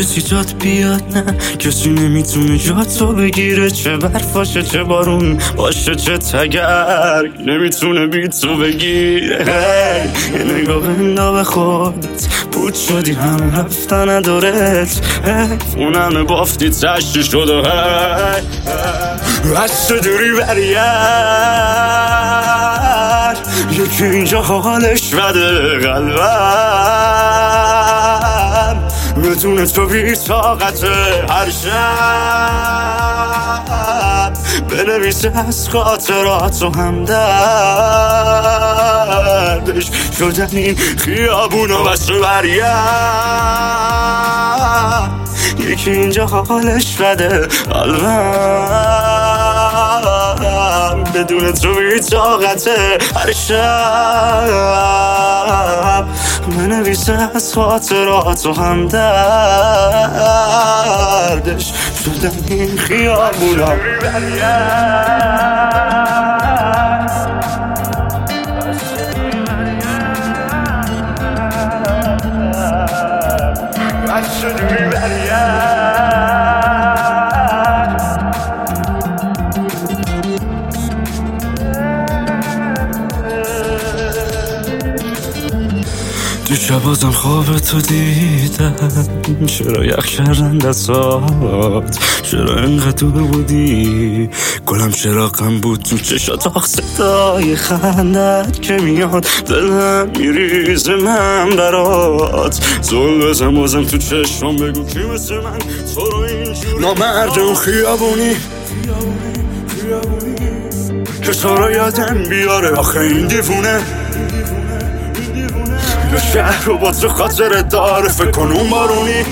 کسی جات بیاد نه، کسی نمیتونه جاتو بگیره. چه برف باشه چه بارون باشه چه تگرگ نمیتونه بی تو بگیره. یه نگاه بندا به خودت، بود شدی همه رفتن ندارت. اون همه بافتی تشتی شد و از تو دوری برگرد. یکی اینجا حالش بده قلبم بدون تو بی طاقت. هر شب بنویسه از خاطرات و همدردش شدن این خیابون و بس برگرد. یکی اینجا حالش بده قلبم بدون تو بی طاقته. هر شب بنویسه از خاطرات و همدردش شدن این خیابونا. دیشب بازم خواب تو دیدم، چرا یخ کردن دستات، چرا انقدر دور بودی گلم، چرا غم بود تو چشات. آخ صدای خندت که میاد دلم میریزه من برات. زل بزن بازم تو چشم بگو کی مثل من تو رو اینجوری نامرد اون خیابونی که تو رو یادم بیاره. آخه این دیوونه یه شهر رو با تو خاطر داره. فکر کن اون بارونی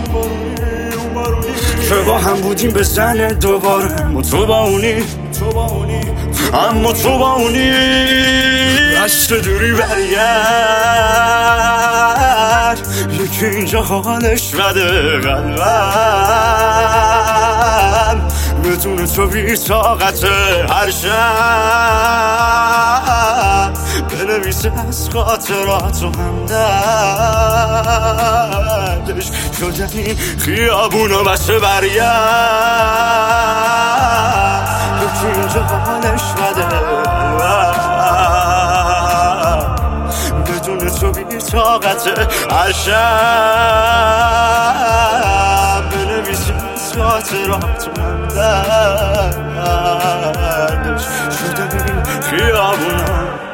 که با هم بودیم بزنه دوباره. اما تو با اونی از تو دوری برگرد. یکی اینجا حالش بده قلبم بدون تو بی طاقته. هر شب بنویسه از خاطرات و همدردش شدن این خیابون و بس برگرد. یکی اینجا حالش بده بدون تو بی طاقته. هر شب بنویسه از خاطرات و همدردش شدن این خیابون